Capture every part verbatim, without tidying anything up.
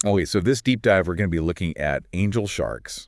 Okay, so this deep dive, we're going to be looking at angel sharks.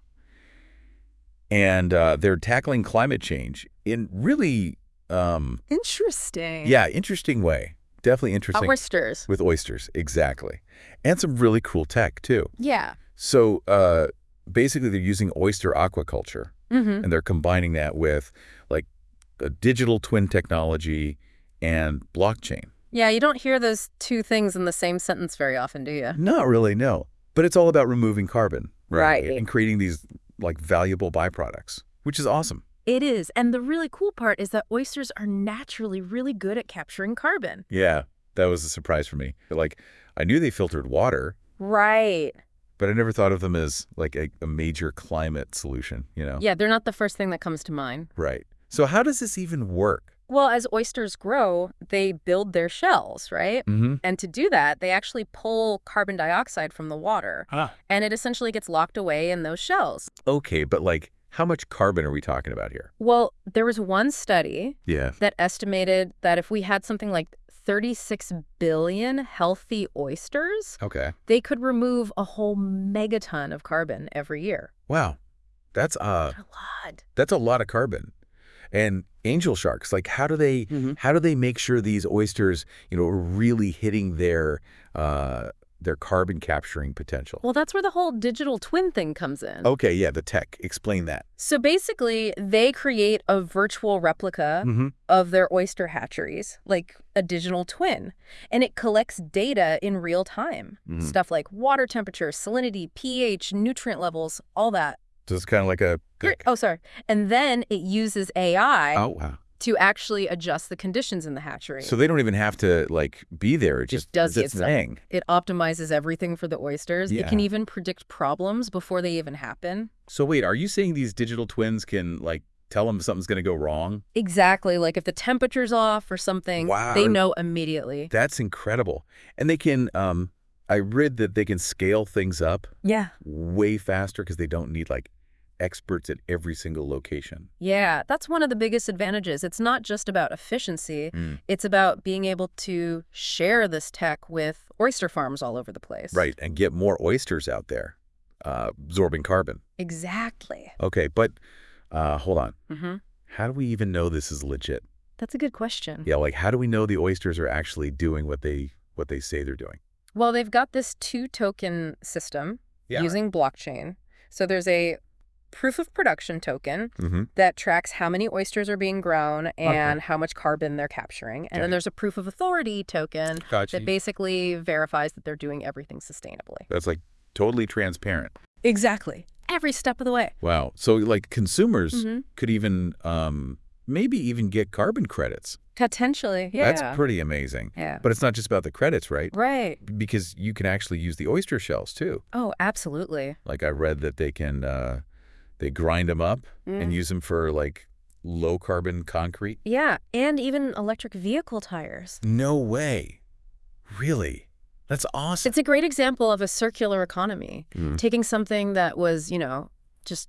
And uh, they're tackling climate change in really, um, Interesting. yeah, interesting way. Definitely interesting. Oysters. With oysters, exactly. And some really cool tech, too. Yeah. So uh, basically, they're using oyster aquaculture, Mm-hmm. and they're combining that with, like, a digital twin technology and blockchain. Yeah, you don't hear those two things in the same sentence very often, do you? Not really, no. But it's all about removing carbon, right? Right. And creating these, like, valuable byproducts, which is awesome. It is. And the really cool part is that oysters are naturally really good at capturing carbon. Yeah, that was a surprise for me. Like, I knew they filtered water, Right. but I never thought of them as, like, a, a major climate solution, you know? Yeah, they're not the first thing that comes to mind. Right. So how does this even work? Well, as oysters grow, they build their shells, right? Mm-hmm. And to do that, they actually pull carbon dioxide from the water. Ah. And it essentially gets locked away in those shells. Okay, but, like, how much carbon are we talking about here? Well, there was one study Yeah. that estimated that if we had something like thirty-six billion healthy oysters, Okay. they could remove a whole megaton of carbon every year. Wow. That's uh A lot. that's a lot of carbon. And angel sharks, like, how do they Mm-hmm. how do they make sure these oysters, you know, are really hitting their uh their carbon capturing potential? Well, that's where the whole digital twin thing comes in. Okay, yeah, the tech. Explain that. So basically, they create a virtual replica Mm-hmm. of their oyster hatcheries, like a digital twin, and it collects data in real time. Mhm. Stuff like water temperature, salinity, pH, nutrient levels, all that. So it's kind of like a You're- oh, sorry. And then it uses A I oh wow. to actually adjust the conditions in the hatchery. So they don't even have to, like, be there. It Just just does it's its thing. It optimizes everything for the oysters. It Yeah. can even predict problems before they even happen. So wait, are you saying these digital twins can, like, tell them something's going to go wrong? Exactly. Like if the temperature's off or something, Wow. they know immediately. That's incredible. And they can um I read that they can scale things up Yeah. way faster because they don't need, like, experts at every single location. Yeah, that's one of the biggest advantages. It's not just about efficiency. Mm. It's about being able to share this tech with oyster farms all over the place. Right, and get more oysters out there, uh, absorbing carbon. Exactly. Okay, but uh, hold on. Mm-hmm. How do we even know this is legit? That's a good question. Yeah, like, how do we know the oysters are actually doing what they what they say they're doing? Well, they've got this two-token system Yeah. using blockchain. So there's a proof of production token Mm-hmm. that tracks how many oysters are being grown and how much carbon they're capturing. And Okay. then there's a proof of authority token Gotcha. that basically verifies that they're doing everything sustainably. That's, like, totally transparent. Exactly. Every step of the way. Wow. So, like, consumers Mhm. could even um, maybe even get carbon credits. Potentially, yeah. That's pretty amazing. Yeah. But it's not just about the credits, right? Right. Because you can actually use the oyster shells, too. Oh, absolutely. Like, I read that they can, uh, they grind them up and Mm. use them for, like, low-carbon concrete. Yeah, and even electric vehicle tires. No way. Really? That's awesome. It's a great example of a circular economy, Mhm. taking something that was, you know, just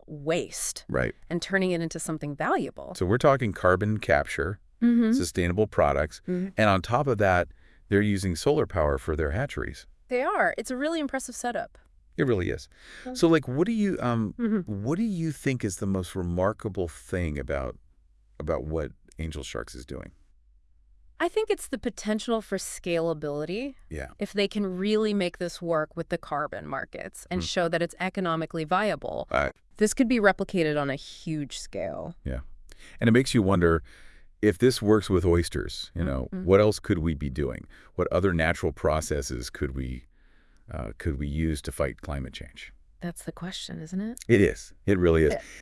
waste Right. and turning it into something valuable. So we're talking carbon capture, Mm-hmm. sustainable products, Mhm. and on top of that, they're using solar power for their hatcheries. They are. It's a really impressive setup. It really is. Okay. So, like, what do you um, Mhm. what do you think is the most remarkable thing about about what Angel Sharks is doing? I think it's the potential for scalability. Yeah. If they can really make this work with the carbon markets and Hmm. show that it's economically viable, Uh, this could be replicated on a huge scale. yeah. And it makes you wonder, if this works with oysters, you know, Mhm. what else could we be doing? What other natural processes could we uh, could we use to fight climate change? That's the question, isn't it? It is. It really is. Yeah.